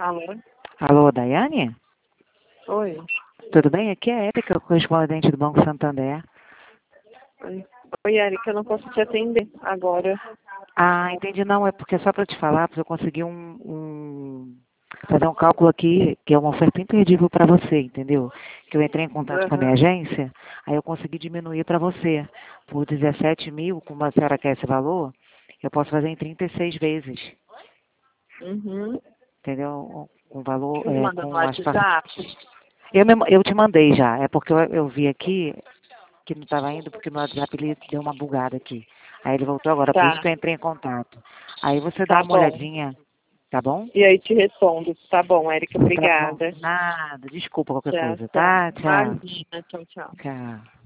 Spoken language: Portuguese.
Alô? Alô, Daiane? Oi. Tudo bem? Aqui é a Érica, correspondente do Banco Santander. Oi, Erika, eu não posso te atender agora. Ah, entendi. Não, é porque só para te falar, porque eu consegui fazer um cálculo aqui, que é uma oferta imperdível para você, entendeu? Que eu entrei em contato com a minha agência, aí eu consegui diminuir para você. Por 17 mil, como a senhora quer esse valor, eu posso fazer em 36 vezes, Uhum. entendeu? Com valor, Me manda no com as WhatsApp. eu te mandei já, é porque eu vi aqui que não estava indo, porque no WhatsApp ele deu uma bugada aqui. Aí ele voltou agora, por isso Tá, que eu entrei em contato. Aí você dá tá uma bom. olhadinha, tá bom? E aí te respondo. Tá bom, Erika, Tá bom. obrigada. Nada, desculpa qualquer Tchau, coisa, tchau. tá? Tchau. Imagina, tchau, tchau. Tchau.